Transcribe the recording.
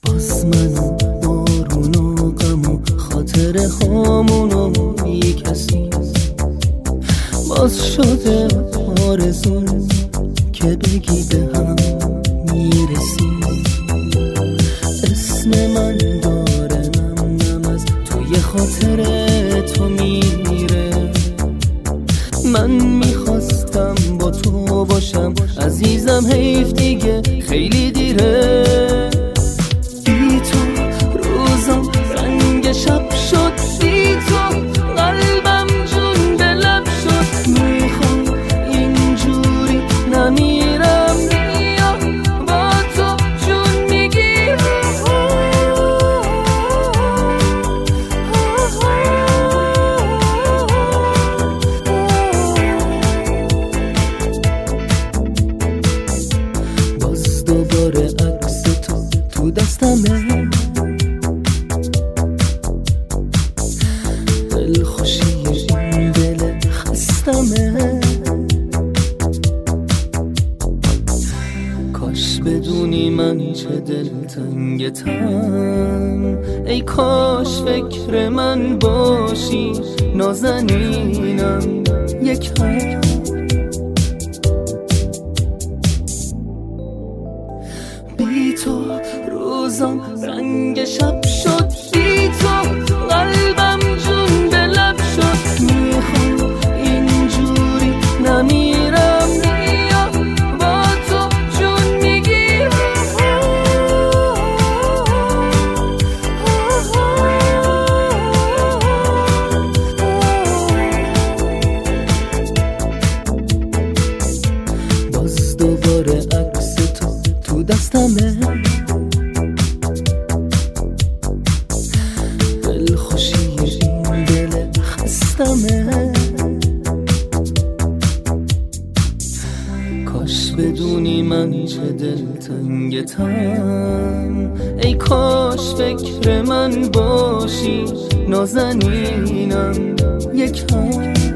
باز من و بارون و غم و خاطره هامونو بی کسی، باز شده آرزو که بگی به هم میرسی. اسم من داره نم نم از توی خاطره تو میره. من میخواستم با تو باشم عزیزم، حیف دیگه خیلی دیره. بی تو روزم رنگ شب شد، بی تو قلبم جون به لب شد. میخوام اینجوری نمیرم، بیا با تو جون میگیرم. باز دوباره عکس تو دستمه، دلخوشی این دل خستمه. کاش بدونی من چه دلتنگتم، ای کاش فکر من باشی نازنینم یکم. بی تو روزم رنگ شب شد، بی تو قلبم جون به لب شد. میخوام اینجوری نمیرم، بیا با تو جون میگیرم. باز دوباره عکس تو دستمه، دلخوشی این دل خستمه. کاش بدونی من چه دلتنگتم، ای کاش فکر من باشی نازنینم یکم.